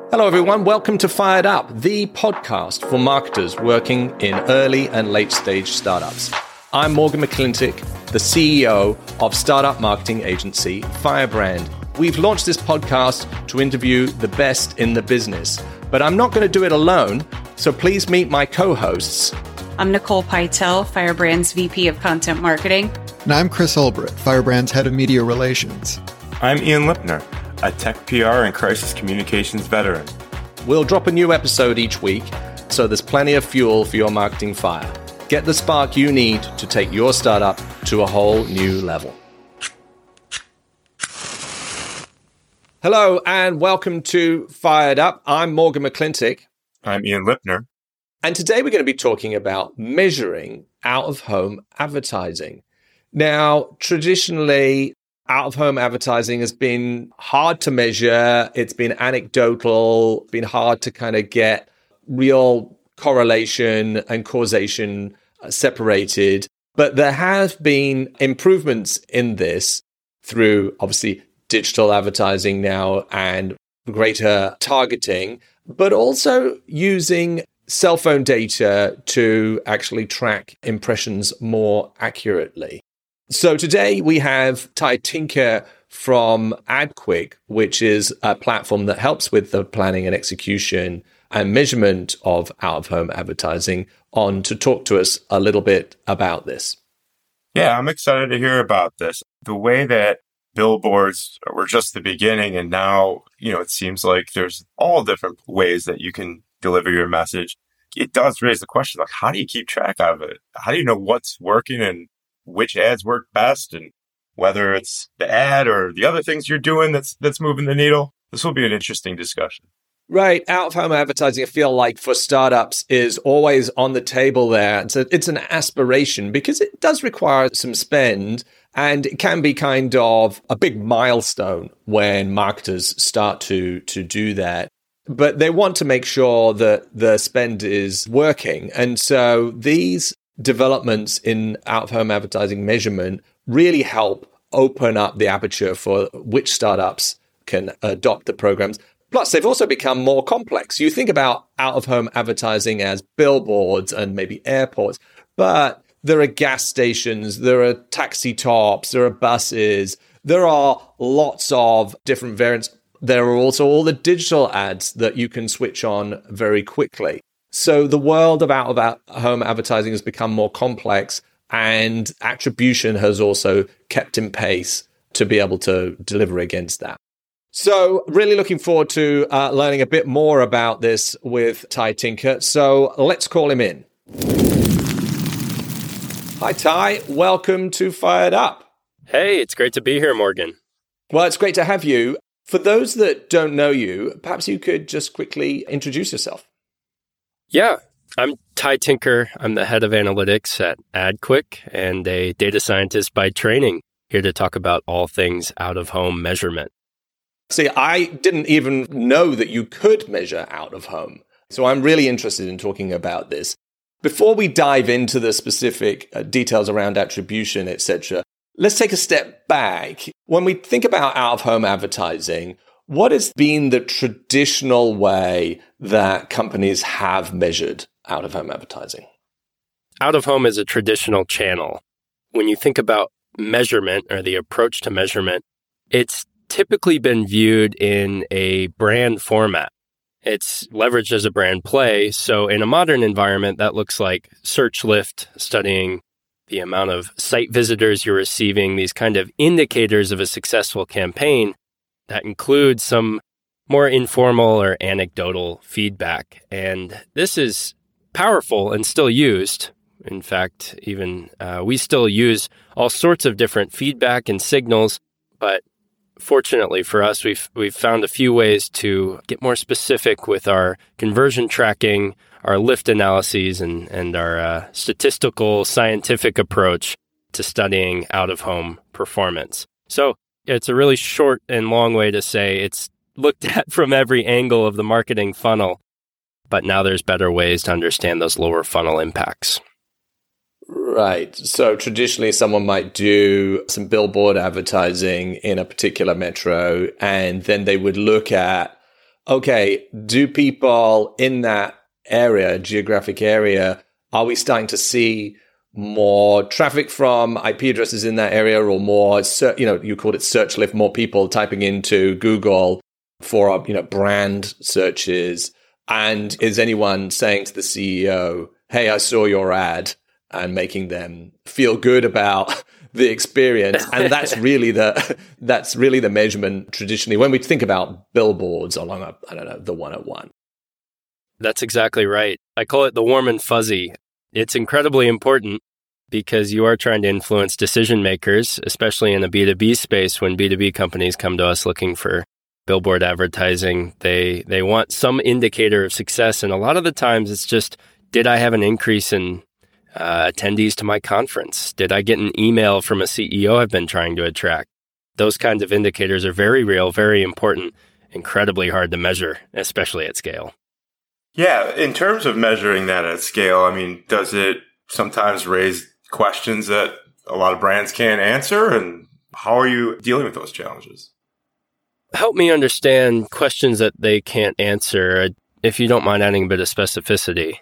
Hello, everyone. Welcome to Fired Up, the podcast for marketers working in early and late stage startups. I'm Morgan McClintock, the CEO of startup marketing agency Firebrand. We've launched this podcast to interview the best in the business, but I'm not going to do it alone. So please meet my co-hosts. I'm Nicole Pytel, Firebrand's VP of Content Marketing. And I'm Chris Ulbrich, Firebrand's Head of Media Relations. I'm Ian Lipner, a tech PR and crisis communications veteran. We'll drop a new episode each week, so there's plenty of fuel for your marketing fire. Get the spark you need to take your startup to a whole new level. Hello, and welcome to Fired Up. I'm Morgan McClintock. I'm Ian Lipner. And today we're going to be talking about measuring out-of-home advertising. Now, traditionally, out-of-home advertising has been hard to measure. It's been anecdotal, been hard to kind of get real correlation and causation separated. But there have been improvements in this through, obviously, digital advertising now and greater targeting, but also using cell phone data to actually track impressions more accurately. So today we have Ty Tinker from AdQuick, which is a platform that helps with the planning and execution and measurement of out-of-home advertising, on to talk to us a little bit about this. Yeah, I'm excited to hear about this. The way that billboards were just the beginning, and now, it seems like there's all different ways that you can deliver your message. It does raise the question, like, how do you keep track of it? How do you know what's working and which ads work best, and whether it's the ad or the other things you're doing that's moving the needle? This will be an interesting discussion. Right. Out-of-home advertising, I feel like for startups is always on the table there. It's an aspiration because it does require some spend, and it can be kind of a big milestone when marketers start to do that. But they want to make sure that the spend is working. And so these developments in out-of-home advertising measurement really help open up the aperture for which startups can adopt the programs. Plus, they've also become more complex. You think about out-of-home advertising as billboards and maybe airports, but there are gas stations, there are taxi tops, there are buses, there are lots of different variants. There are also all the digital ads that you can switch on very quickly. So the world of out-of-home advertising has become more complex, and attribution has also kept in pace to be able to deliver against that. So really looking forward to learning a bit more about this with Ty Tinker. So let's call him in. Hi, Ty. Welcome to Fired Up. Hey, it's great to be here, Morgan. Well, it's great to have you. For those that don't know you, perhaps you could just quickly introduce yourself. Yeah, I'm Ty Tinker. I'm the head of analytics at AdQuick and a data scientist by training, here to talk about all things out-of-home measurement. See, I didn't even know that you could measure out-of-home. So I'm really interested in talking about this. Before we dive into the specific details around attribution, etc., let's take a step back. When we think about out-of-home advertising, what has been the traditional way that companies have measured out-of-home advertising? Out-of-home is a traditional channel. When you think about measurement or the approach to measurement, it's typically been viewed in a brand format. It's leveraged as a brand play. So in a modern environment, that looks like search lift, studying the amount of site visitors you're receiving, these kind of indicators of a successful campaign. That includes some more informal or anecdotal feedback. And this is powerful and still used. In fact, even we still use all sorts of different feedback and signals. But fortunately for us, we've found a few ways to get more specific with our conversion tracking, our lift analyses, and our statistical scientific approach to studying out-of-home performance. So it's a really short and long way to say it's looked at from every angle of the marketing funnel, but now there's better ways to understand those lower funnel impacts. Right. So traditionally, someone might do some billboard advertising in a particular metro, and then they would look at okay, do people in that area, geographic area, are we starting to see more traffic from IP addresses in that area, or more, you called it search lift, more people typing into Google for, brand searches? And is anyone saying to the CEO, hey, I saw your ad, and making them feel good about the experience? And that's really the measurement traditionally when we think about billboards along the 101. That's exactly right. I call it the warm and fuzzy. It's incredibly important because you are trying to influence decision makers, especially in the B2B space. When B2B companies come to us looking for billboard advertising, they want some indicator of success. And a lot of the times it's just, did I have an increase in attendees to my conference? Did I get an email from a CEO I've been trying to attract? Those kinds of indicators are very real, very important, incredibly hard to measure, especially at scale. Yeah, in terms of measuring that at scale, does it sometimes raise questions that a lot of brands can't answer? And how are you dealing with those challenges? Help me understand questions that they can't answer, if you don't mind adding a bit of specificity.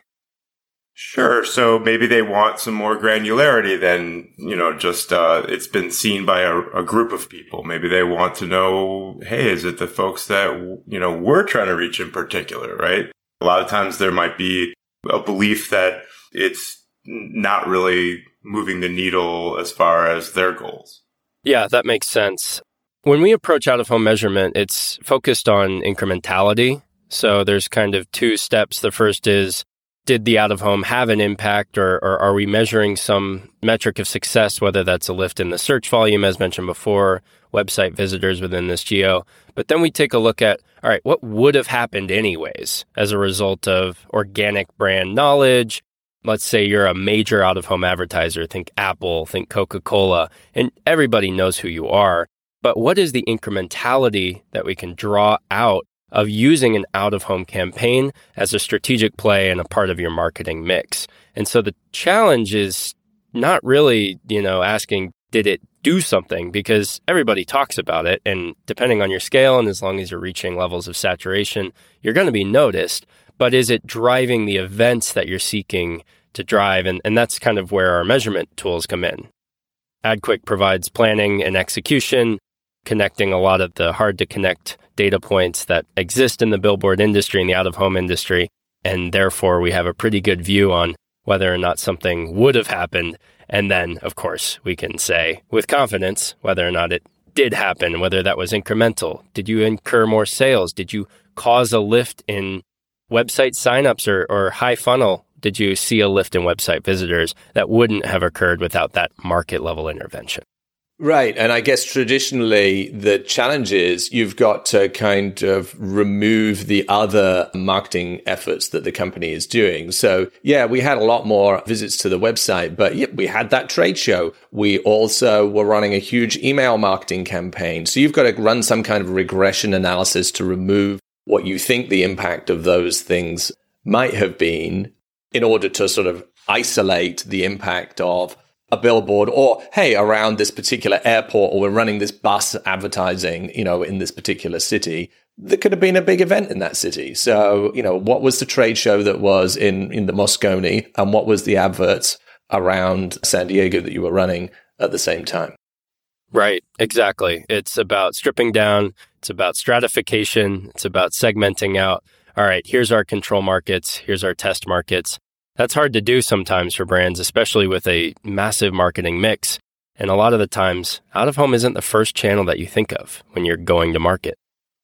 Sure. So maybe they want some more granularity than, just it's been seen by a group of people. Maybe they want to know, hey, is it the folks that, we're trying to reach in particular, right? A lot of times there might be a belief that it's not really moving the needle as far as their goals. Yeah, that makes sense. When we approach out-of-home measurement, it's focused on incrementality. So there's kind of two steps. The first is, did the out-of-home have an impact, or are we measuring some metric of success, whether that's a lift in the search volume, as mentioned before, website visitors within this geo. But then we take a look at, all right, what would have happened anyways as a result of organic brand knowledge? Let's say you're a major out-of-home advertiser, think Apple, think Coca-Cola, and everybody knows who you are. But what is the incrementality that we can draw out of using an out-of-home campaign as a strategic play and a part of your marketing mix? And so the challenge is not really, asking, did it do something? Because everybody talks about it. And depending on your scale, and as long as you're reaching levels of saturation, you're going to be noticed. But is it driving the events that you're seeking to drive? And that's kind of where our measurement tools come in. AdQuick provides planning and execution, connecting a lot of the hard-to-connect data points that exist in the billboard industry and the out-of-home industry, and therefore we have a pretty good view on whether or not something would have happened. And then, of course, we can say with confidence whether or not it did happen, whether that was incremental. Did you incur more sales? Did you cause a lift in website signups or high funnel? Did you see a lift in website visitors that wouldn't have occurred without that market-level intervention? Right. And I guess traditionally the challenge is you've got to kind of remove the other marketing efforts that the company is doing. So yeah, we had a lot more visits to the website, but yeah, we had that trade show. We also were running a huge email marketing campaign. So you've got to run some kind of regression analysis to remove what you think the impact of those things might have been in order to sort of isolate the impact of a billboard, or hey, around this particular airport, or we're running this bus advertising, in this particular city. There could have been a big event in that city. So, what was the trade show that was in the Moscone, and what was the adverts around San Diego that you were running at the same time? Right, exactly. It's about stripping down. It's about stratification. It's about segmenting out. All right, here's our control markets. Here's our test markets. That's hard to do sometimes for brands, especially with a massive marketing mix. And a lot of the times, out-of-home isn't the first channel that you think of when you're going to market.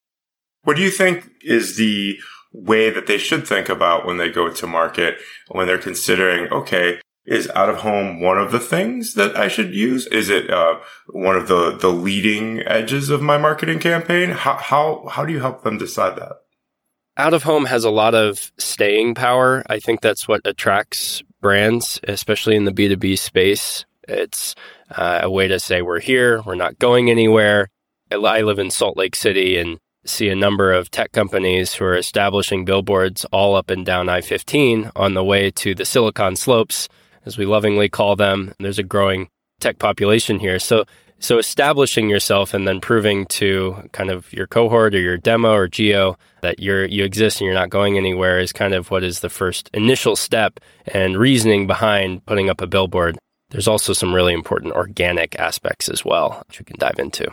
What do you think is the way that they should think about when they go to market, when they're considering, okay, is out-of-home one of the things that I should use? Is it one of the leading edges of my marketing campaign? How do you help them decide that? Out-of-home has a lot of staying power. I think that's what attracts brands, especially in the B2B space. It's a way to say we're here, we're not going anywhere. I live in Salt Lake City and see a number of tech companies who are establishing billboards all up and down I-15 on the way to the Silicon Slopes, as we lovingly call them. There's a growing tech population here. So So establishing yourself and then proving to kind of your cohort or your demo or geo that you exist and you're not going anywhere is kind of what is the first initial step and reasoning behind putting up a billboard. There's also some really important organic aspects as well, which we can dive into.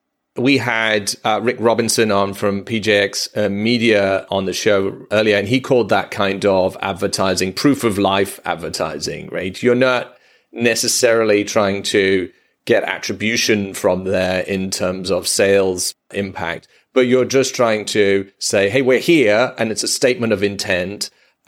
We had Rick Robinson on from PJX Media on the show earlier, and he called that kind of advertising proof of life advertising, right? You're not necessarily trying to get attribution from there in terms of sales impact, but you're just trying to say, hey, we're here, and it's a statement of intent,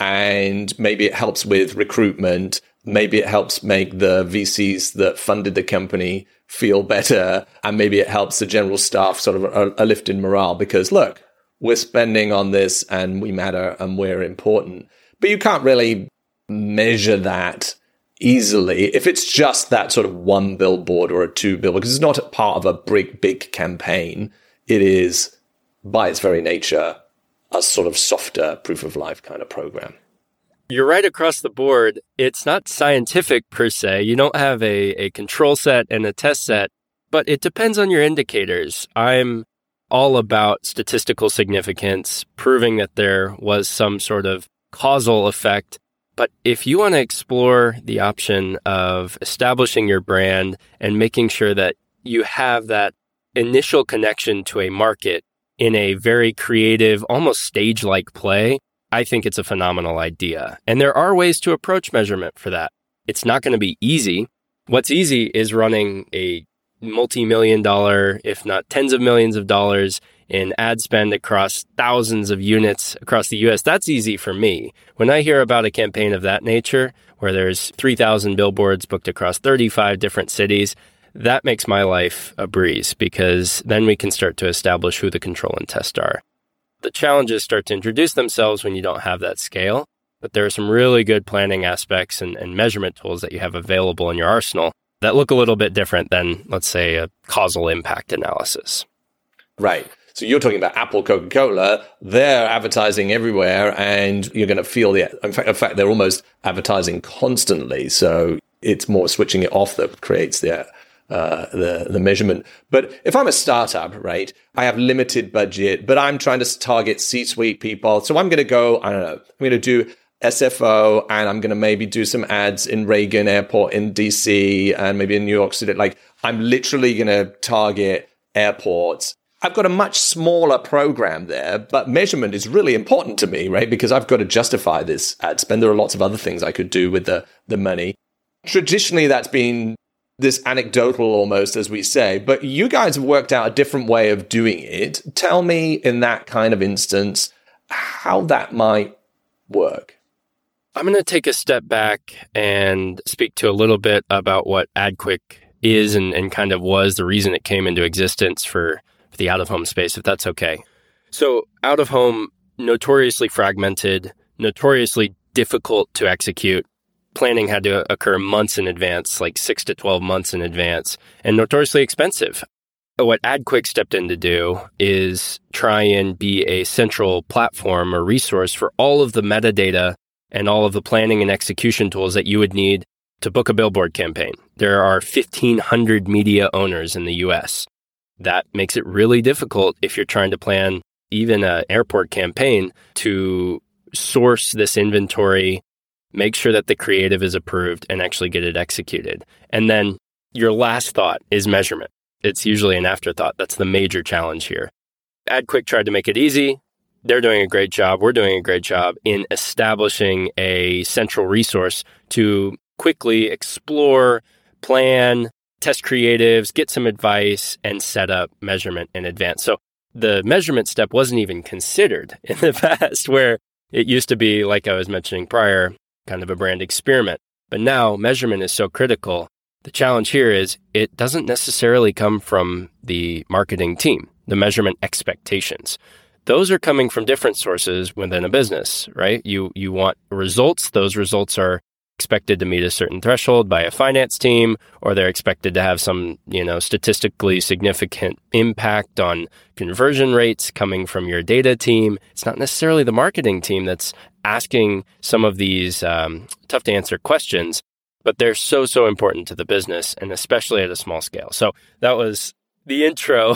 and maybe it helps with recruitment. Maybe it helps make the VCs that funded the company feel better, and maybe it helps the general staff sort of a lift in morale because, look, we're spending on this and we matter and we're important. But you can't really measure that easily if it's just that sort of one billboard or a two billboard, because it's not a part of a big campaign. It is, by its very nature, a sort of softer proof of life kind of program. You're right across the board. It's not scientific per se. You don't have a control set and a test set, but it depends on your indicators. I'm all about statistical significance, proving that there was some sort of causal effect. But if you want to explore the option of establishing your brand and making sure that you have that initial connection to a market in a very creative, almost stage-like play, I think it's a phenomenal idea. And there are ways to approach measurement for that. It's not going to be easy. What's easy is running a multi-million-dollar, if not tens of millions of dollars in ad spend across thousands of units across the US. That's easy for me. When I hear about a campaign of that nature, where there's 3,000 billboards booked across 35 different cities, that makes my life a breeze because then we can start to establish who the control and test are. The challenges start to introduce themselves when you don't have that scale, but there are some really good planning aspects and measurement tools that you have available in your arsenal that look a little bit different than, let's say, a causal impact analysis. Right. So you're talking about Apple, Coca-Cola, they're advertising everywhere and you're going to feel in fact, they're almost advertising constantly. So it's more switching it off that creates the measurement. But if I'm a startup, right, I have limited budget, but I'm trying to target C-suite people. So I'm going to go, I don't know, I'm going to do SFO and I'm going to maybe do some ads in Reagan Airport in DC and maybe in New York City. Like I'm literally going to target airports. I've got a much smaller program there, but measurement is really important to me, right? Because I've got to justify this ad spend. There are lots of other things I could do with the money. Traditionally, that's been this anecdotal almost, as we say, but you guys have worked out a different way of doing it. Tell me in that kind of instance how that might work. I'm going to take a step back and speak to a little bit about what AdQuick is and kind of was the reason it came into existence for the out-of-home space, if that's okay. So out-of-home, notoriously fragmented, notoriously difficult to execute. Planning had to occur months in advance, like 6 to 12 months in advance, and notoriously expensive. What AdQuick stepped in to do is try and be a central platform or resource for all of the metadata and all of the planning and execution tools that you would need to book a billboard campaign. There are 1,500 media owners in the US. That makes it really difficult if you're trying to plan even an airport campaign to source this inventory, make sure that the creative is approved, and actually get it executed. And then your last thought is measurement. It's usually an afterthought. That's the major challenge here. AdQuick tried to make it easy. They're doing a great job. We're doing a great job in establishing a central resource to quickly explore, plan, test creatives, get some advice, and set up measurement in advance. So the measurement step wasn't even considered in the past, where it used to be, like I was mentioning prior, kind of a brand experiment. But now measurement is so critical. The challenge here is it doesn't necessarily come from the marketing team, the measurement expectations. Those are coming from different sources within a business, right? You want results. Those results are expected to meet a certain threshold by a finance team, or they're expected to have some, statistically significant impact on conversion rates coming from your data team. It's not necessarily the marketing team that's asking some of these tough to answer questions, but they're so important to the business, and especially at a small scale. So that was the intro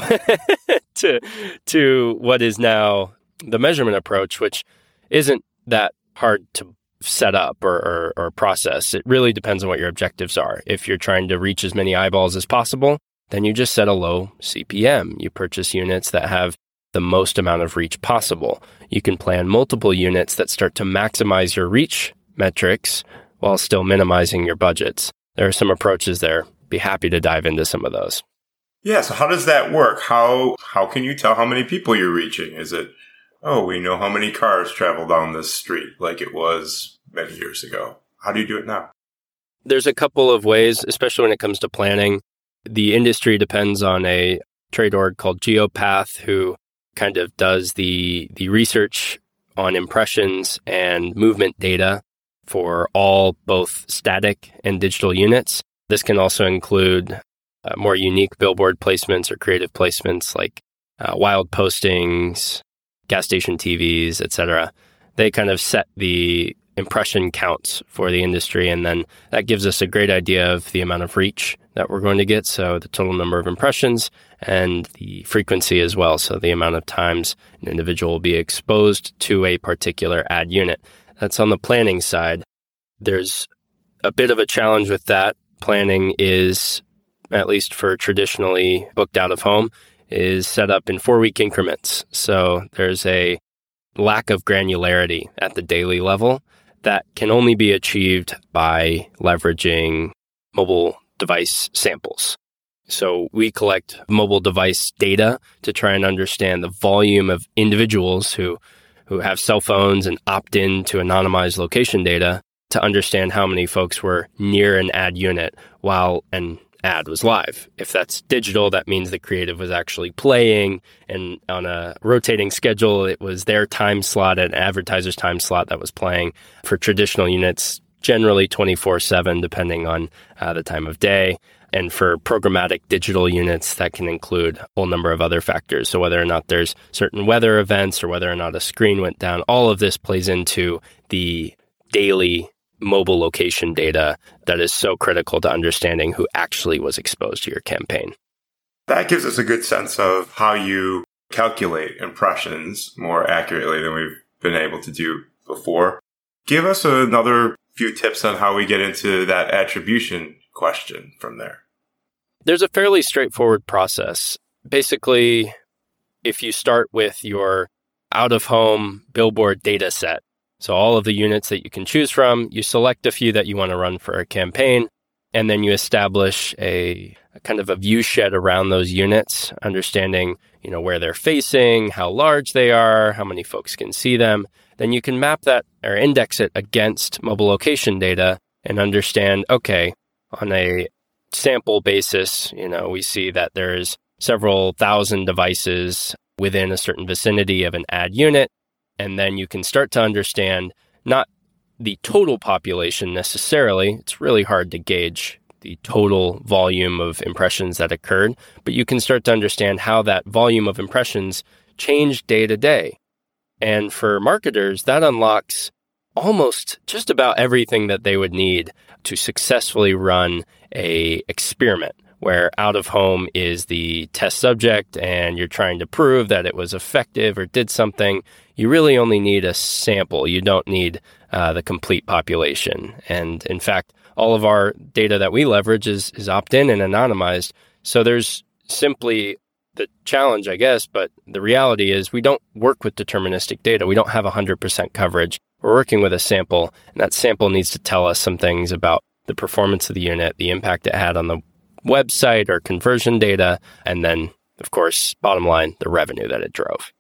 to what is now the measurement approach, which isn't that hard to set up or process. It really depends on what your objectives are. If you're trying to reach as many eyeballs as possible, then you just set a low CPM. You purchase units that have the most amount of reach possible. You can plan multiple units that start to maximize your reach metrics while still minimizing your budgets. There are some approaches there. Be happy to dive into some of those. Yeah, so how does that work? How can you tell how many people you're reaching? Is it, oh, we know how many cars travel down this street like it was many years ago? How do you do it now? There's a couple of ways, especially when it comes to planning. The industry depends on a trade org called Geopath, who kind of does the research on impressions and movement data for all both static and digital units. This can also include more unique billboard placements or creative placements like wild postings, gas station TVs, etc. They kind of set the impression counts for the industry, and then that gives us a great idea of the amount of reach that we're going to get, so the total number of impressions and the frequency as well, so the amount of times an individual will be exposed to a particular ad unit. That's on the planning side. There's a bit of a challenge with that. Planning is, at least for traditionally booked out of home, is set up in 4-week increments. So there's a lack of granularity at the daily level that can only be achieved by leveraging mobile device samples. So we collect mobile device data to try and understand the volume of individuals who have cell phones and opt in to anonymized location data to understand how many folks were near an ad unit while an ad was live. If that's digital, that means the creative was actually playing, and on a rotating schedule, it was their time slot, an advertiser's time slot that was playing. For traditional units, generally 24/7, depending on the time of day. And for programmatic digital units, that can include a whole number of other factors. So whether or not there's certain weather events or whether or not a screen went down, all of this plays into the daily mobile location data that is so critical to understanding who actually was exposed to your campaign. That gives us a good sense of how you calculate impressions more accurately than we've been able to do before. Give us another few tips on how we get into that attribution question from there. There's a fairly straightforward process. Basically, if you start with your out-of-home billboard data set, so all of the units that you can choose from, you select a few that you want to run for a campaign, and then you establish a kind of a view shed around those units, understanding, where they're facing, how large they are, how many folks can see them. Then you can map that or index it against mobile location data and understand, okay, on a sample basis, we see that there's several thousand devices within a certain vicinity of an ad unit. And then you can start to understand not the total population necessarily. It's really hard to gauge the total volume of impressions that occurred, but you can start to understand how that volume of impressions changed day to day. And for marketers, that unlocks almost just about everything that they would need to successfully run a experiment where out of home is the test subject and you're trying to prove that it was effective or did something. You really only need a sample. You don't need the complete population. And in fact, all of our data that we leverage is opt-in and anonymized. So there's simply the challenge, I guess, but the reality is we don't work with deterministic data. We don't have 100% coverage. We're working with a sample, and that sample needs to tell us some things about the performance of the unit, the impact it had on the website or conversion data, and then, of course, bottom line, the revenue that it drove.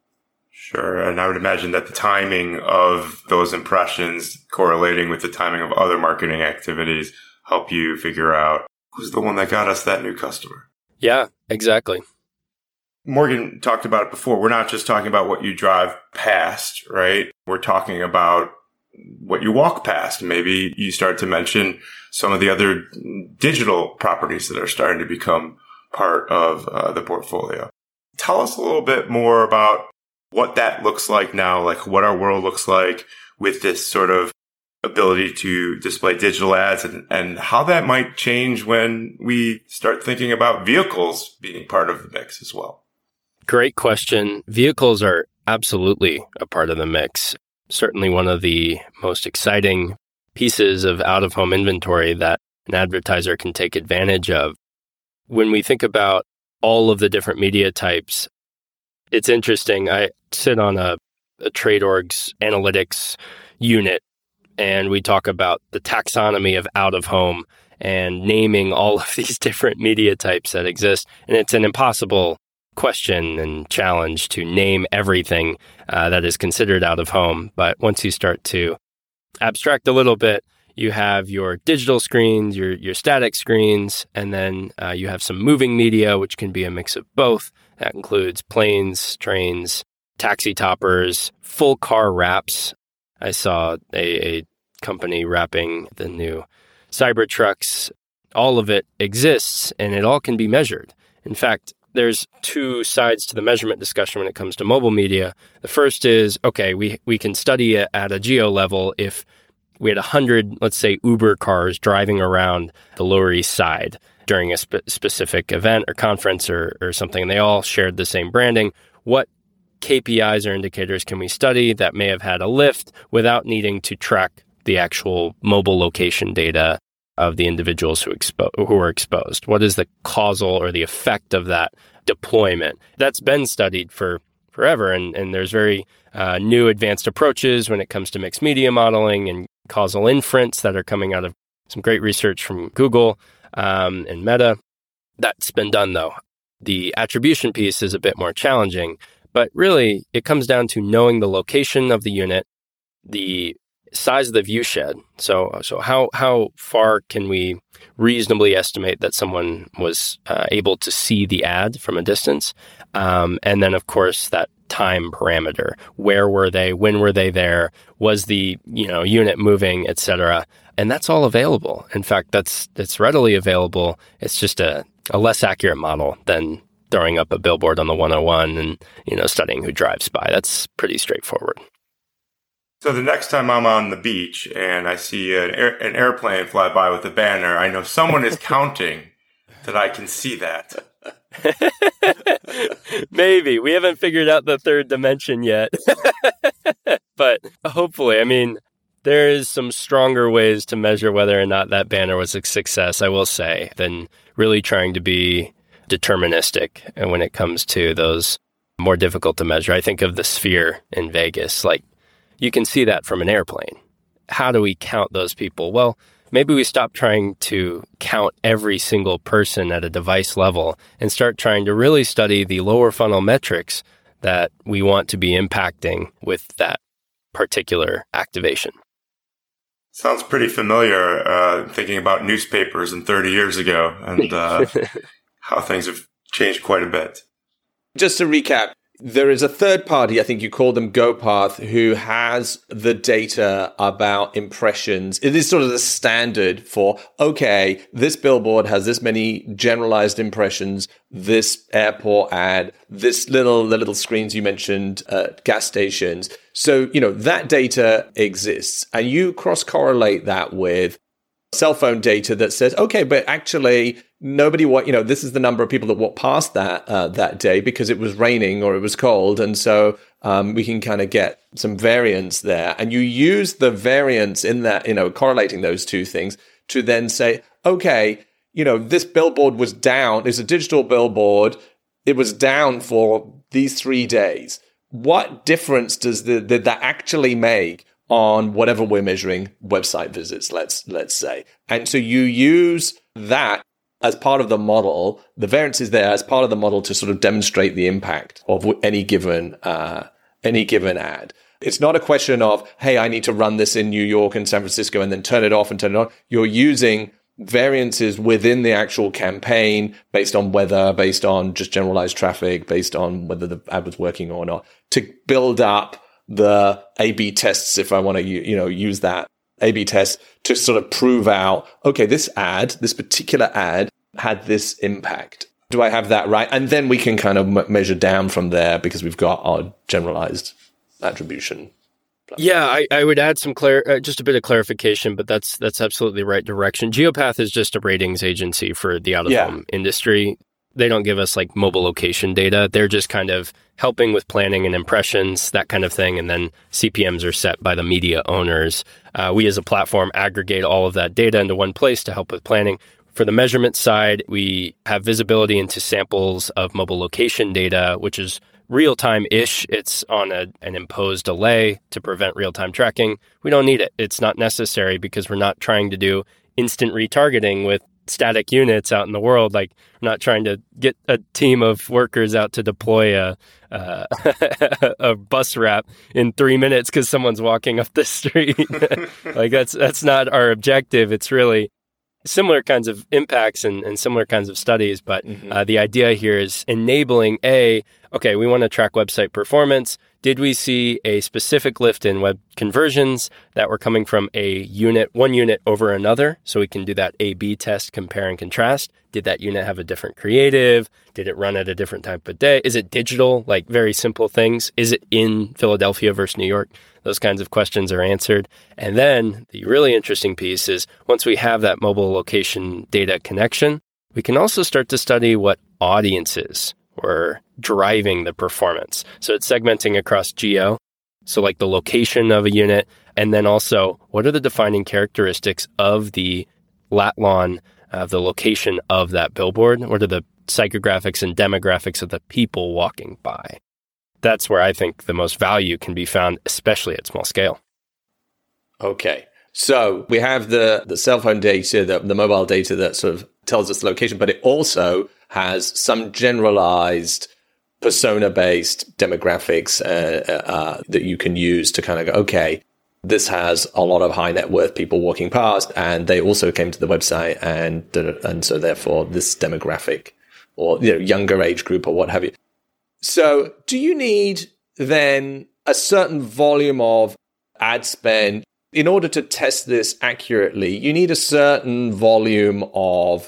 Sure. And I would imagine that the timing of those impressions correlating with the timing of other marketing activities help you figure out who's the one that got us that new customer. Yeah, exactly. Morgan talked about it before. We're not just talking about what you drive past, right? We're talking about what you walk past. Maybe you start to mention some of the other digital properties that are starting to become part of the portfolio. Tell us a little bit more about what that looks like now, like what our world looks like with this sort of ability to display digital ads and how that might change when we start thinking about vehicles being part of the mix as well. Great question. Vehicles are absolutely a part of the mix. Certainly one of the most exciting pieces of out-of-home inventory that an advertiser can take advantage of. When we think about all of the different media types, it's interesting. I sit on a TradeOrg's analytics unit, and we talk about the taxonomy of out-of-home and naming all of these different media types that exist. And it's an impossible question and challenge to name everything that is considered out-of-home. But once you start to abstract a little bit, you have your digital screens, your static screens, and then you have some moving media, which can be a mix of both. That includes planes, trains, taxi toppers, full car wraps. I saw a company wrapping the new Cybertrucks. All of it exists, and it all can be measured. In fact, there's two sides to the measurement discussion when it comes to mobile media. The first is, okay, we can study it at a geo level if we had 100, let's say, Uber cars driving around the Lower East Side during a specific event or conference or something, and they all shared the same branding. What KPIs or indicators can we study that may have had a lift without needing to track the actual mobile location data of the individuals who were exposed? What is the causal or the effect of that deployment? That's been studied for forever, and there's very new advanced approaches when it comes to mixed media modeling and causal inference that are coming out of some great research from Google and Meta. That's been done, though. The attribution piece is a bit more challenging, but really it comes down to knowing the location of the unit, the size of the view shed. So how far can we reasonably estimate that someone was able to see the ad from a distance? And then, of course, that time parameter. Where were they? When were they there? Was the unit moving, et cetera? And that's all available. In fact, that's readily available. It's just a less accurate model than throwing up a billboard on the 101 and studying who drives by. That's pretty straightforward. So the next time I'm on the beach and I see an airplane fly by with a banner, I know someone is counting that I can see that. Maybe. We haven't figured out the third dimension yet. But hopefully, there is some stronger ways to measure whether or not that banner was a success, I will say, than really trying to be deterministic when it comes to those more difficult to measure. I think of the Sphere in Vegas. You can see that from an airplane. How do we count those people? Well, maybe we stop trying to count every single person at a device level and start trying to really study the lower funnel metrics that we want to be impacting with that particular activation. Sounds pretty familiar, thinking about newspapers 30 years ago and how things have changed quite a bit. Just to recap, there is a third party, I think you call them GoPath, who has the data about impressions. It is sort of the standard for, okay, this billboard has this many generalized impressions, this airport ad, the little screens you mentioned at gas stations. So, that data exists, and you cross-correlate that with cell phone data that says, okay, but actually nobody this is the number of people that walked past that day because it was raining or it was cold. And so we can kind of get some variance there. And you use the variance in that, correlating those two things to then say, okay, this billboard was down. It's a digital billboard. It was down for these 3 days. What difference did that actually make on whatever we're measuring, website visits, let's say? And so you use that as part of the model, the variance is there as part of the model to sort of demonstrate the impact of any given ad. It's not a question of, hey, I need to run this in New York and San Francisco and then turn it off and turn it on. You're using variances within the actual campaign based on weather, based on just generalized traffic, based on whether the ad was working or not, to build up the A/B tests, if I want to, use that A/B test to sort of prove out, okay, this particular ad had this impact. Do I have that right? And then we can kind of measure down from there because we've got our generalized attribution. Yeah, I would add some just a bit of clarification, but that's absolutely the right direction. Geopath is just a ratings agency for the out-of-home industry. They don't give us like mobile location data. They're just kind of helping with planning and impressions, that kind of thing. And then CPMs are set by the media owners. We as a platform aggregate all of that data into one place to help with planning. For the measurement side, we have visibility into samples of mobile location data, which is real-time-ish. It's on an imposed delay to prevent real-time tracking. We don't need it. It's not necessary because we're not trying to do instant retargeting with static units out in the world. Like, we're not trying to get a team of workers out to deploy a bus wrap in 3 minutes because someone's walking up the street. Like, that's not our objective. It's really similar kinds of impacts and similar kinds of studies. But the idea here is enabling okay, we want to track website performance. Did we see a specific lift in web conversions that were coming from one unit over another? So we can do that A/B test, compare and contrast. Did that unit have a different creative? Did it run at a different time of day? Is it digital? Like, very simple things. Is it in Philadelphia versus New York? Those kinds of questions are answered. And then the really interesting piece is once we have that mobile location data connection, we can also start to study what audiences were driving the performance. So it's segmenting across geo, so like the location of a unit, and then also what are the defining characteristics of the lat long, of the location of that billboard? What are the psychographics and demographics of the people walking by? That's where I think the most value can be found, especially at small scale. Okay. So we have the cell phone data, the mobile data that sort of tells us the location, but it also has some generalized persona-based demographics that you can use to kind of go, okay, this has a lot of high net worth people walking past, and they also came to the website, and so therefore this demographic or younger age group or what have you. So do you need then a certain volume of ad spend in order to test this accurately? You need a certain volume of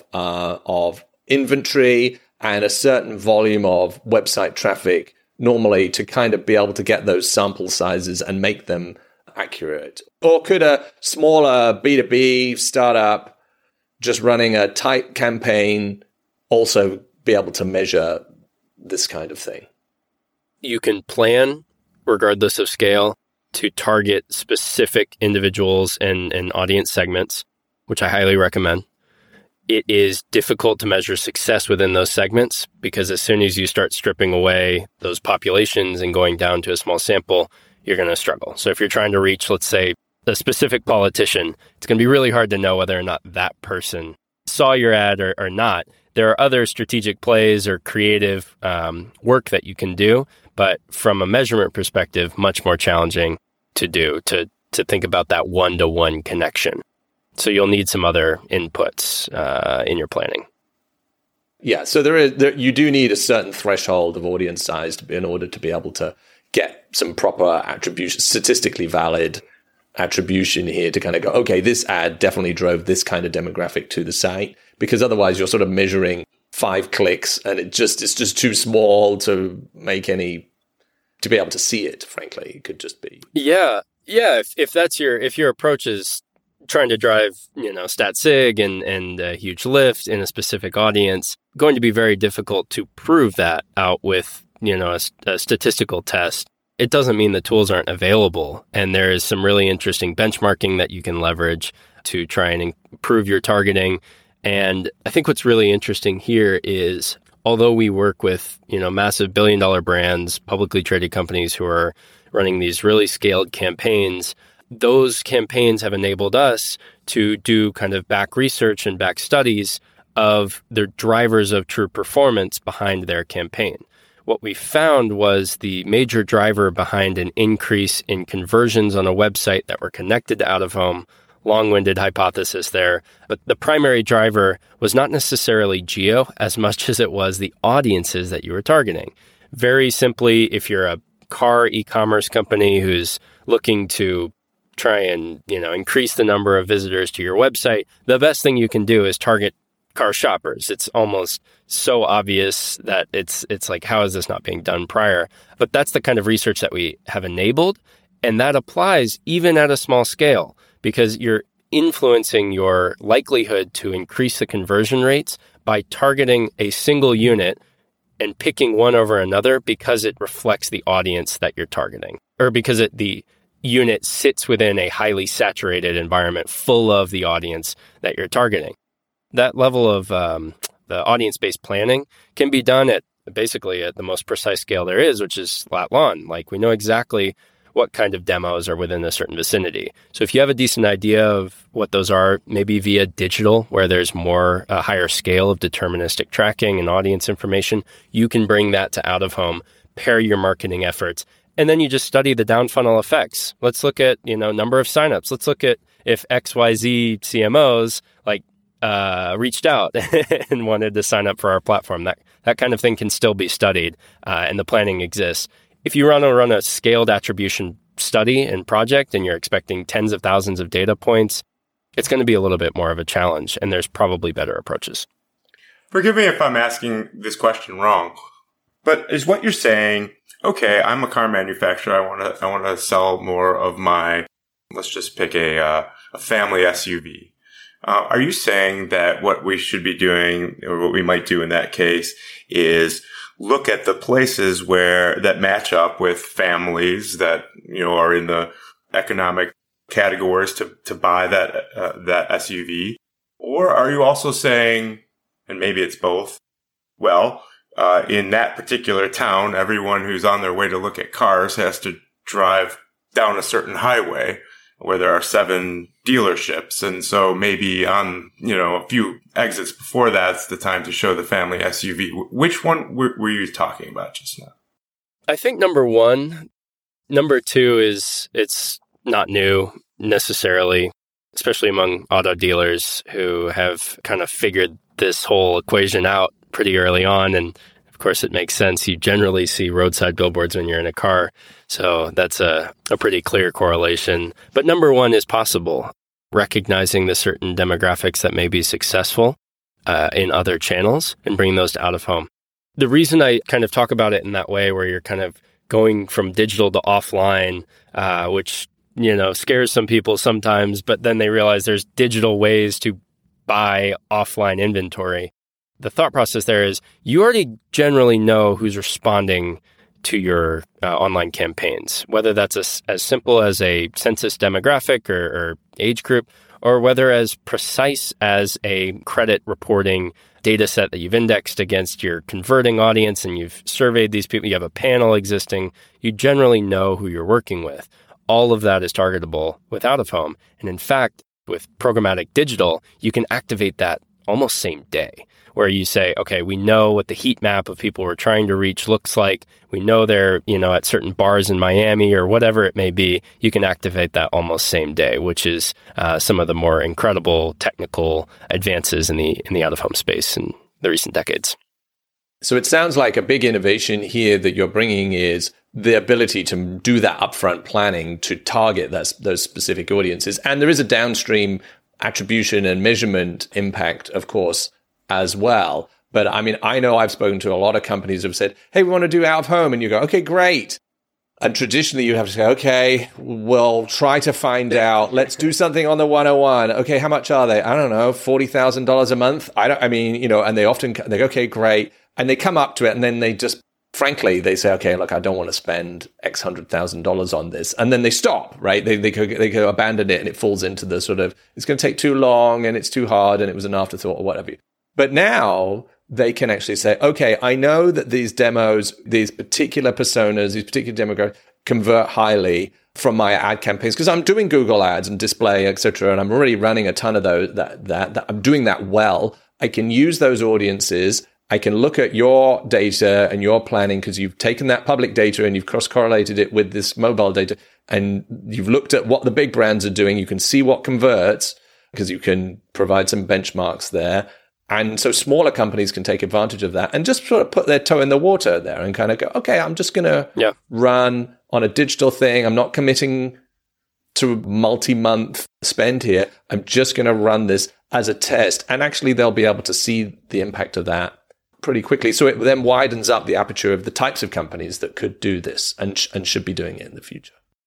inventory and a certain volume of website traffic normally to kind of be able to get those sample sizes and make them accurate. Or could a smaller B2B startup just running a tight campaign also be able to measure this kind of thing? You can plan, regardless of scale, to target specific individuals and audience segments, which I highly recommend. It is difficult to measure success within those segments because as soon as you start stripping away those populations and going down to a small sample, you're going to struggle. So if you're trying to reach, let's say, a specific politician, it's going to be really hard to know whether or not that person saw your ad or not. There are other strategic plays or creative work that you can do, but from a measurement perspective, much more challenging to do, to think about that one-to-one connection. So you'll need some other inputs in your planning. Yeah, so you do need a certain threshold of audience size in order to be able to get some proper attribution, statistically valid attribution here to kind of go, okay, this ad definitely drove this kind of demographic to the site, because otherwise you're sort of measuring 5 clicks and it's just too small to be able to see it, frankly. It could just be. Yeah. If your approach is trying to drive, stat sig and a huge lift in a specific audience, going to be very difficult to prove that out with, a statistical test. It doesn't mean the tools aren't available. And there is some really interesting benchmarking that you can leverage to try and improve your targeting. And I think what's really interesting here is, although we work with, massive billion-dollar brands, publicly traded companies who are running these really scaled campaigns, those campaigns have enabled us to do kind of back research and back studies of the drivers of true performance behind their campaign. What we found was the major driver behind an increase in conversions on a website that were connected to out-of-home, long-winded hypothesis there, but the primary driver was not necessarily geo as much as it was the audiences that you were targeting. Very simply, if you're a car e-commerce company who's looking to try and, increase the number of visitors to your website, the best thing you can do is target car shoppers. It's almost so obvious that it's like, how is this not being done prior? But that's the kind of research that we have enabled. And that applies even at a small scale because you're influencing your likelihood to increase the conversion rates by targeting a single unit and picking one over another because it reflects the audience that you're targeting, or because the unit sits within a highly saturated environment full of the audience that you're targeting. That level of the audience-based planning can be done at basically at the most precise scale there is, which is lat long. Like, we know exactly what kind of demos are within a certain vicinity. So if you have a decent idea of what those are, maybe via digital, where there's more a higher scale of deterministic tracking and audience information, you can bring that to out of home, pair your marketing efforts, and then you just study the down funnel effects. Let's look at, number of signups. Let's look at if XYZ CMOs reached out and wanted to sign up for our platform. That kind of thing can still be studied, and the planning exists. If you want to run a scaled attribution study and project and you're expecting tens of thousands of data points, it's going to be a little bit more of a challenge, and there's probably better approaches. Forgive me if I'm asking this question wrong, but is what you're saying, okay, I'm a car manufacturer. I want to sell more of my, let's just pick a family SUV. Are you saying that what we should be doing, or what we might do in that case, is look at the places that match up with families that, are in the economic categories to buy that SUV? Or are you also saying, and maybe it's both, well, in that particular town, everyone who's on their way to look at cars has to drive down a certain highway where there are 7 dealerships. And so maybe on, a few exits before that's the time to show the family SUV. Which one were you talking about just now? I think number one. Number two is it's not new necessarily, especially among auto dealers who have kind of figured this whole equation out pretty early on. And of course, it makes sense. You generally see roadside billboards when you're in a car. So that's a pretty clear correlation. But number one is possible, recognizing the certain demographics that may be successful in other channels and bringing those to out of home. The reason I kind of talk about it in that way, where you're kind of going from digital to offline, which, scares some people sometimes, but then they realize there's digital ways to buy offline inventory. The thought process there is you already generally know who's responding to your online campaigns, whether that's as simple as a census demographic or age group, or whether as precise as a credit reporting data set that you've indexed against your converting audience and you've surveyed these people, you have a panel existing, you generally know who you're working with. All of that is targetable with out of home. And in fact, with programmatic digital, you can activate that almost same day, where you say, okay, we know what the heat map of people we're trying to reach looks like. We know they're, at certain bars in Miami or whatever it may be. You can activate that almost same day, which is some of the more incredible technical advances in the out-of-home space in the recent decades. So it sounds like a big innovation here that you're bringing is the ability to do that upfront planning to target those specific audiences. And there is a downstream attribution and measurement impact, of course, as well. But I mean, I know I've spoken to a lot of companies who have said, hey, we want to do out of home. And you go, okay, great. And traditionally you have to say, okay, we'll try to find out. Let's do something on the 101. Okay, how much are they? I don't know, $40,000 a month. And they often, they go, okay, great. And they come up to it and then they just, frankly, they say, okay, look, I don't want to spend X $100,000 on this. And then they stop, right? They go abandon it and it falls into the sort of, it's going to take too long and it's too hard and it was an afterthought or whatever. But now they can actually say, okay, I know that these demos, these particular personas, these particular demographics convert highly from my ad campaigns because I'm doing Google ads and display, etc. And I'm already running a ton of those, that I'm doing that well. I can use those audiences. I can look at your data and your planning because you've taken that public data and you've cross-correlated it with this mobile data and you've looked at what the big brands are doing. You can see what converts because you can provide some benchmarks there. And so smaller companies can take advantage of that and just sort of put their toe in the water there and kind of go, okay, I'm just going to run on a digital thing. I'm not committing to multi-month spend here. I'm just going to run this as a test. And actually, they'll be able to see the impact of that pretty quickly. So it then widens up the aperture of the types of companies that could do this and should be doing it in the future.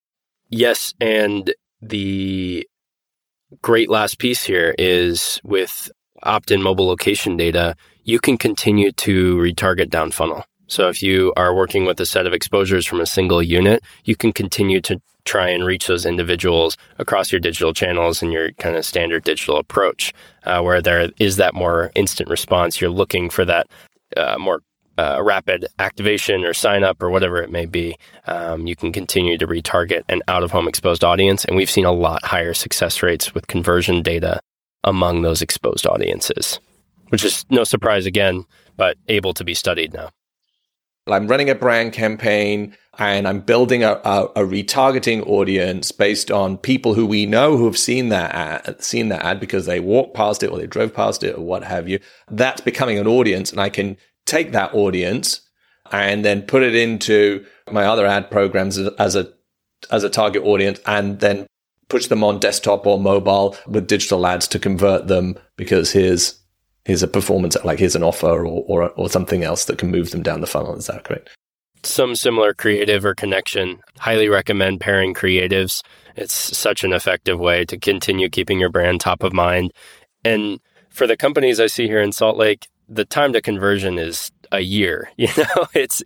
Yes, and the great last piece here is with opt-in mobile location data, you can continue to retarget down funnel. So if you are working with a set of exposures from a single unit, you can continue to try and reach those individuals across your digital channels and your kind of standard digital approach, where there is that more instant response. You're looking for that more rapid activation or sign up or whatever it may be. You can continue to retarget an out-of-home exposed audience. And we've seen a lot higher success rates with conversion data among those exposed audiences, which is no surprise again, but able to be studied now. I'm running a brand campaign and I'm building a retargeting audience based on people who we know who have seen that ad because they walked past it or they drove past it or what have you. That's becoming an audience, and I can take that audience and then put it into my other ad programs as a target audience, and then push them on desktop or mobile with digital ads to convert them, because here's a performance, like here's an offer or something else that can move them down the funnel. Is that correct? Some similar creative or connection. Highly recommend pairing creatives. It's such an effective way to continue keeping your brand top of mind. And for the companies I see here in Salt Lake, the time to conversion is a year. You know, it's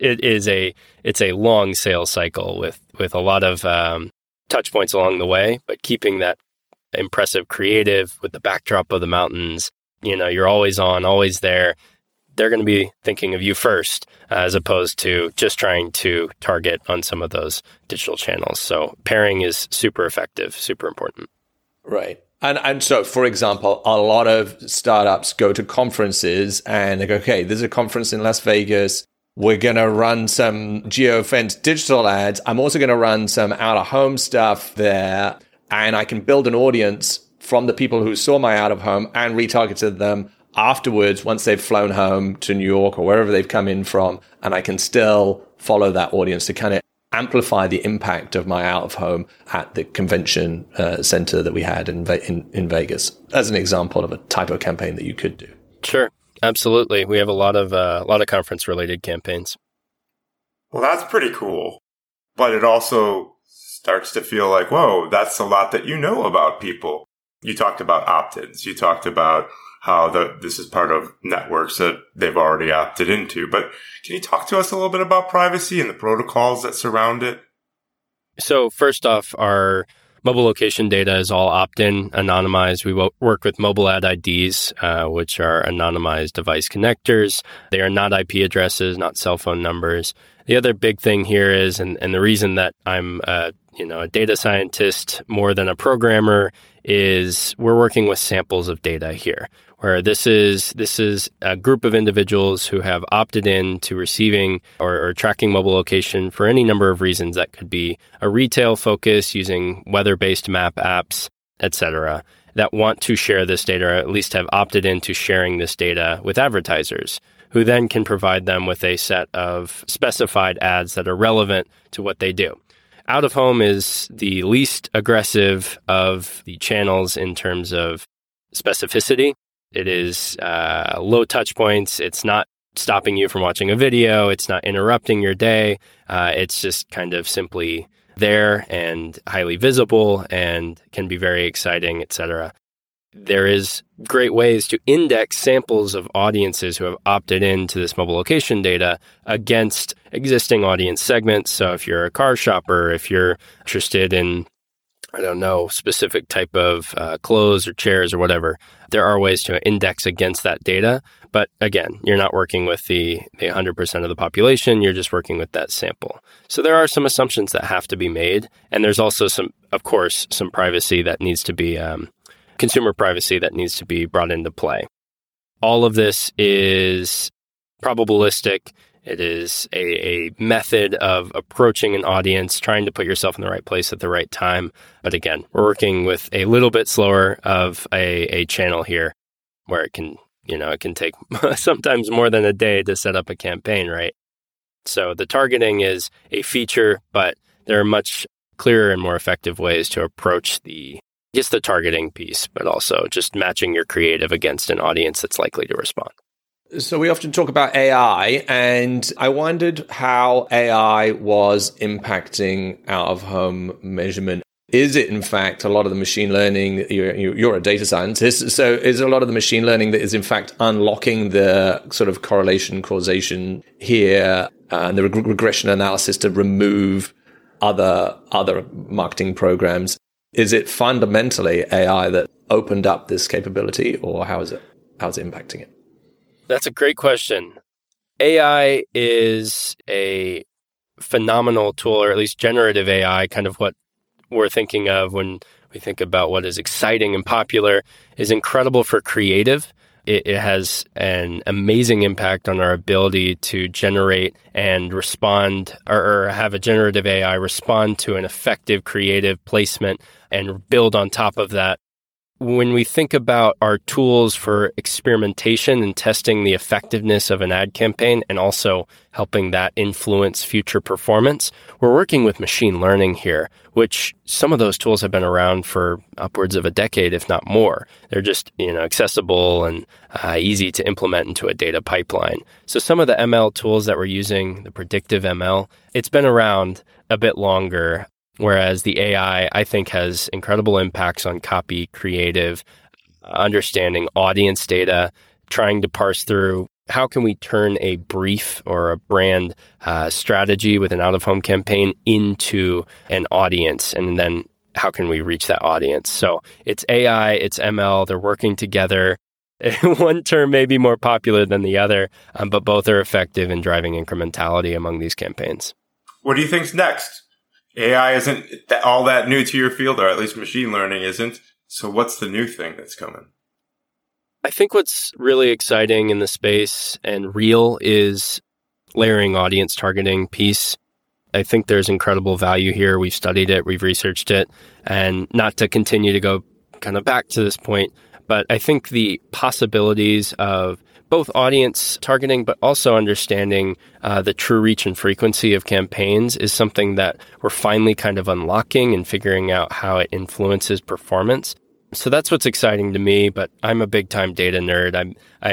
a long sales cycle with a lot of touch points along the way, but keeping that impressive creative with the backdrop of the mountains. You know, you're always on, always there. They're going to be thinking of you first, as opposed to just trying to target on some of those digital channels. So pairing is super effective, super important. Right. And so, for example, a lot of startups go to conferences and they go, okay, there's a conference in Las Vegas. We're going to run some geofence digital ads. I'm also going to run some out-of-home stuff there. And I can build an audience from the people who saw my out-of-home and retargeted them afterwards once they've flown home to New York or wherever they've come in from. And I can still follow that audience to kind of amplify the impact of my out-of-home at the convention center that we had in Vegas, as an example of a type of campaign that you could do. Sure, absolutely. We have a lot of conference-related campaigns. Well, that's pretty cool. But it also starts to feel like, whoa, that's a lot that you know about people. You talked about opt-ins. You talked about how this is part of networks that they've already opted into. But can you talk to us a little bit about privacy and the protocols that surround it? So first off, our mobile location data is all opt-in, anonymized. We work with mobile ad IDs, which are anonymized device connectors. They are not IP addresses, not cell phone numbers. The other big thing here is, and the reason that I'm a data scientist more than a programmer, is we're working with samples of data here, where this is a group of individuals who have opted in to receiving or tracking mobile location for any number of reasons. That could be a retail focus using weather-based map apps, etc., that want to share this data, or at least have opted into sharing this data with advertisers, who then can provide them with a set of specified ads that are relevant to what they do. Out-of-home is the least aggressive of the channels in terms of specificity. It is low touch points. It's not stopping you from watching a video. It's not interrupting your day. It's just kind of simply there and highly visible and can be very exciting, etc. There is great ways to index samples of audiences who have opted into this mobile location data against existing audience segments. So if you're a car shopper, if you're interested in, specific type of clothes or chairs or whatever, there are ways to index against that data. But again, you're not working with the 100% of the population. You're just working with that sample. So there are some assumptions that have to be made. And there's also some privacy that needs to be consumer privacy that needs to be brought into play. All of this is probabilistic. It is a method of approaching an audience, trying to put yourself in the right place at the right time. But again, we're working with a little bit slower of a channel here, where it can take sometimes more than a day to set up a campaign, right? So the targeting is a feature, but there are much clearer and more effective ways to approach the targeting piece, but also just matching your creative against an audience that's likely to respond. So we often talk about AI, and I wondered how AI was impacting out-of-home measurement. Is it, in fact, a lot of the machine learning, you're a data scientist, so is a lot of the machine learning that is, in fact, unlocking the sort of correlation, causation here, and the regression analysis to remove other marketing programs? Is it fundamentally AI that opened up this capability, or how's it impacting it? That's a great question. AI is a phenomenal tool, or at least generative AI, kind of what we're thinking of when we think about what is exciting and popular, is incredible for creative. It has an amazing impact on our ability to generate and respond, or have a generative AI respond to an effective creative placement and build on top of that. When we think about our tools for experimentation and testing the effectiveness of an ad campaign and also helping that influence future performance, we're working with machine learning here, which some of those tools have been around for upwards of a decade, if not more. They're just, accessible and easy to implement into a data pipeline. So some of the ML tools that we're using, the predictive ML, it's been around a bit longer. Whereas the AI, I think, has incredible impacts on copy, creative, understanding audience data, trying to parse through how can we turn a brief or a brand strategy with an out-of-home campaign into an audience, and then how can we reach that audience? So it's AI, it's ML, they're working together. One term may be more popular than the other, but both are effective in driving incrementality among these campaigns. What do you think's next? AI isn't all that new to your field, or at least machine learning isn't. So what's the new thing that's coming? I think what's really exciting in the space and real is layering audience targeting piece. I think there's incredible value here. We've studied it, we've researched it, and not to continue to go kind of back to this point, but I think the possibilities of both audience targeting, but also understanding the true reach and frequency of campaigns is something that we're finally kind of unlocking and figuring out how it influences performance. So that's what's exciting to me, but I'm a big time data nerd.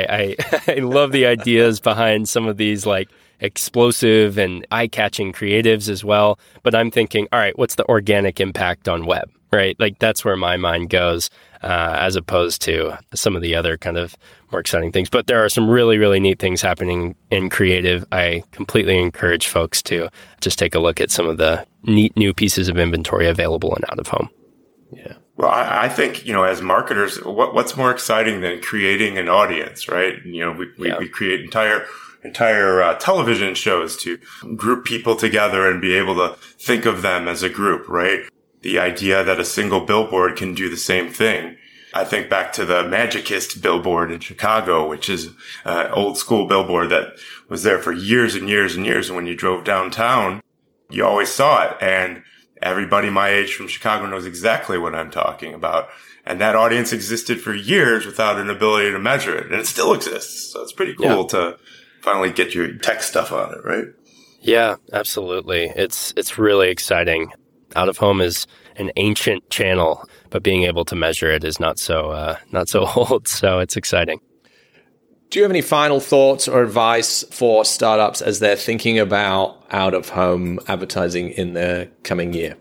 I love the ideas behind some of these like explosive and eye-catching creatives as well. But I'm thinking, all right, what's the organic impact on web, right? Like that's where my mind goes, as opposed to some of the other kind of more exciting things. But there are some really, really neat things happening in creative. I completely encourage folks to just take a look at some of the neat new pieces of inventory available in out-of-home. Yeah. Well, I think, as marketers, what's more exciting than creating an audience, right? We create entire television shows to group people together and be able to think of them as a group, right? The idea that a single billboard can do the same thing. I think back to the Magicist billboard in Chicago, which is an old school billboard that was there for years and years and years. And when you drove downtown, you always saw it. And everybody my age from Chicago knows exactly what I'm talking about. And that audience existed for years without an ability to measure it. And it still exists. So it's pretty cool to finally get your tech stuff on it, right? Yeah, absolutely. It's really exciting. Out of home is an ancient channel, but being able to measure it is not so old. So it's exciting. Do you have any final thoughts or advice for startups as they're thinking about out-of-home advertising in the coming year?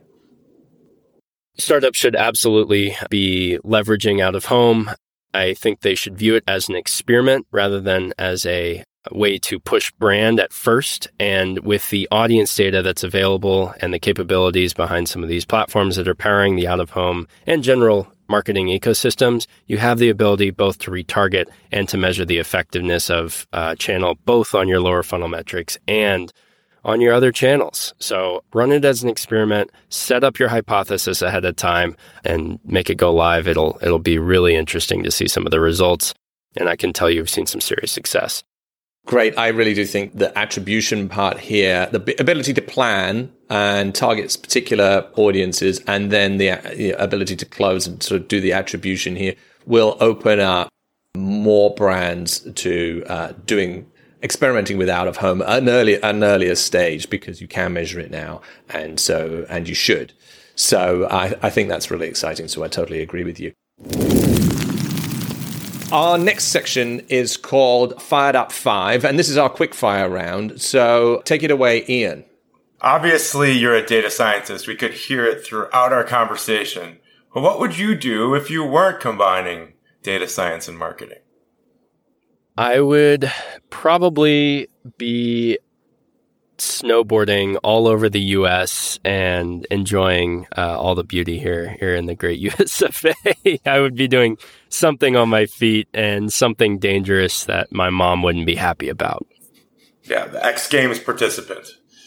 Startups should absolutely be leveraging out-of-home. I think they should view it as an experiment rather than as a way to push brand at first. And with the audience data that's available and the capabilities behind some of these platforms that are powering the out-of-home and general marketing ecosystems, you have the ability both to retarget and to measure the effectiveness of channel, both on your lower funnel metrics and on your other channels. So run it as an experiment, set up your hypothesis ahead of time, and make it go live. It'll be really interesting to see some of the results. And I can tell you, we've seen some serious success. Great. I really do think the attribution part here, the ability to plan and target particular audiences, and then the ability to close and sort of do the attribution here will open up more brands to experimenting with out of home at an earlier stage, because you can measure it now, and you should. So I think that's really exciting. So I totally agree with you. Our next section is called Fired Up 5, and this is our quickfire round. So take it away, Ian. Obviously, you're a data scientist. We could hear it throughout our conversation. But what would you do if you weren't combining data science and marketing? I would probably be snowboarding all over the U.S. and enjoying all the beauty here in the great U.S. of A. I would be doing something on my feet and something dangerous that my mom wouldn't be happy about. Yeah, the X Games participant.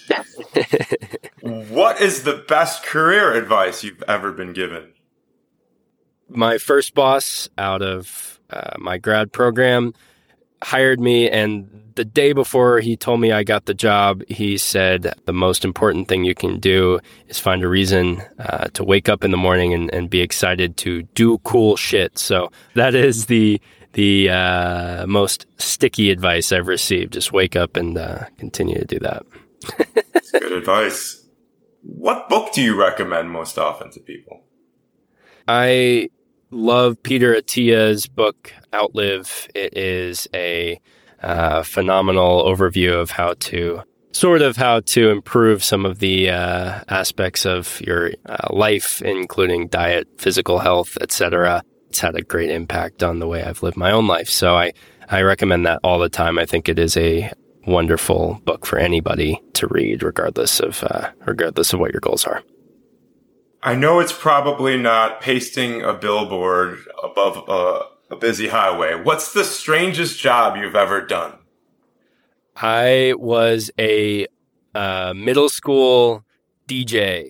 What is the best career advice you've ever been given? My first boss out of my grad program hired me, and the day before he told me I got the job, he said the most important thing you can do is find a reason to wake up in the morning and be excited to do cool shit. So that is the most sticky advice I've received. Just wake up and continue to do that. That's good advice. What book do you recommend most often to people? I love Peter Attia's book, Outlive. It is a phenomenal overview of how to improve some of the aspects of your life, including diet, physical health, etc. It's had a great impact on the way I've lived my own life. So I recommend that all the time. I think it is a wonderful book for anybody to read, regardless of what your goals are. I know it's probably not pasting a billboard above a busy highway. What's the strangest job you've ever done? I was a middle school DJ.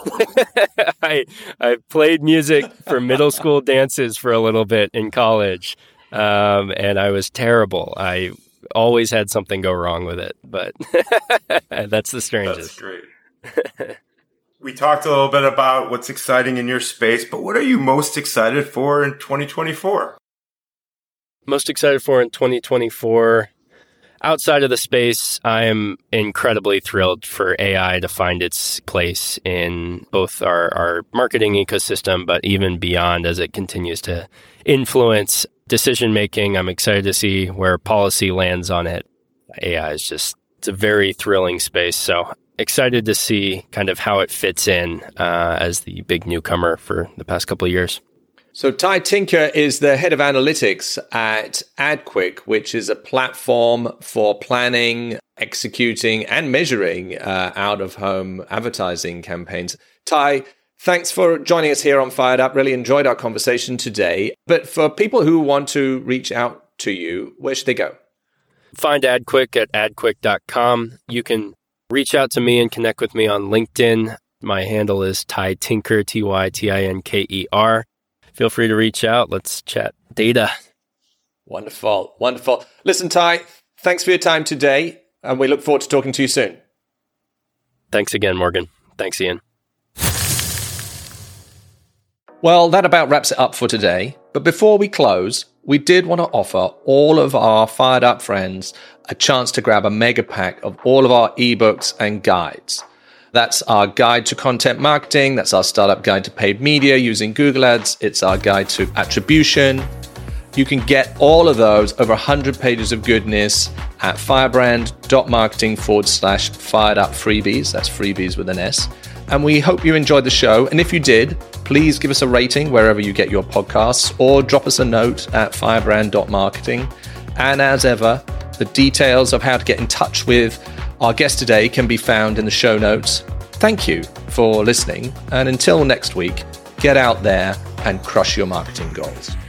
I played music for middle school dances for a little bit in college, and I was terrible. I always had something go wrong with it, but that's the strangest. That's great. We talked a little bit about what's exciting in your space, but what are you most excited for in 2024? Most excited for in 2024, outside of the space, I am incredibly thrilled for AI to find its place in both our marketing ecosystem, but even beyond as it continues to influence decision-making. I'm excited to see where policy lands on it. AI is it's a very thrilling space. So excited to see kind of how it fits in as the big newcomer for the past couple of years. So Ty Tinker is the head of analytics at AdQuick, which is a platform for planning, executing, and measuring out-of-home advertising campaigns. Ty, thanks for joining us here on Fired Up. Really enjoyed our conversation today. But for people who want to reach out to you, where should they go? Find AdQuick at adquick.com. You can reach out to me and connect with me on LinkedIn. My handle is Ty Tinker, Tytinker. Feel free to reach out. Let's chat data. Wonderful. Wonderful. Listen, Ty, thanks for your time today, and we look forward to talking to you soon. Thanks again, Morgan. Thanks, Ian. Well, that about wraps it up for today. But before we close, we did want to offer all of our Fired Up friends a chance to grab a mega pack of all of our ebooks and guides. That's our guide to content marketing. That's our startup guide to paid media using Google Ads. It's our guide to attribution. You can get all of those, over 100 pages of goodness, at firebrand.marketing/fired up freebies. That's freebies with an S. And we hope you enjoyed the show. And if you did, please give us a rating wherever you get your podcasts, or drop us a note at firebrand.marketing. And as ever, the details of how to get in touch with our guest today can be found in the show notes. Thank you for listening. And until next week, get out there and crush your marketing goals.